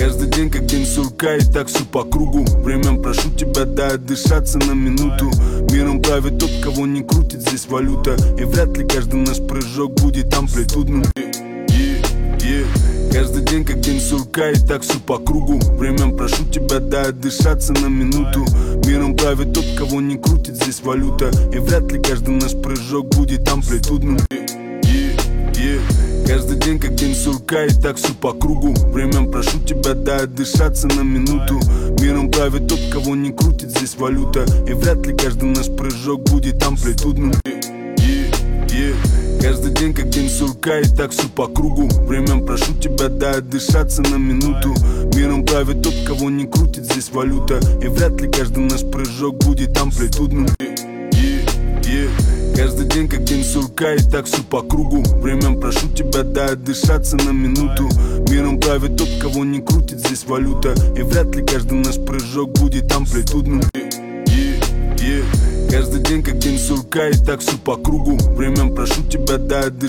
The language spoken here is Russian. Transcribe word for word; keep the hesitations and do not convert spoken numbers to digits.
Каждый день как день сурка, и так все по кругу. Времен прошу тебя, дай отдышаться на минуту. Миром правит тот, кого не крутит здесь валюта. И вряд ли каждый наш прыжок будет амплитудным. yeah, yeah. Каждый день как день сурка, и так все по кругу. Времен прошу тебя, дай отдышаться на минуту. Миром правит тот, кого не крутит здесь валюта. И вряд ли каждый наш прыжок будет амплитудным. yeah, yeah. Каждый день как день сурка, и так все по кругу. Времен прошу тебя, дай отдышаться на минуту. Миром правит тот, кого не крутит здесь валюта. И вряд ли каждый наш прыжок будет амплитудным. yeah, yeah. Каждый день как день сурка, и так все по кругу. Времен прошу тебя, дай отдышаться на минуту. Миром правит тот, кого не крутит здесь валюта. И вряд ли каждый наш прыжок будет амплитудным. yeah, yeah. Каждый день как день сурка, и так все по кругу. Времен прошу тебя, дай отдышаться на минуту. Миром правит тот, кого не крутит здесь валюта. И вряд ли каждый наш прыжок будет амплитудным. yeah, yeah. Каждый день как день сурка, и так все по кругу. Времен прошу тебя, дай отдышаться.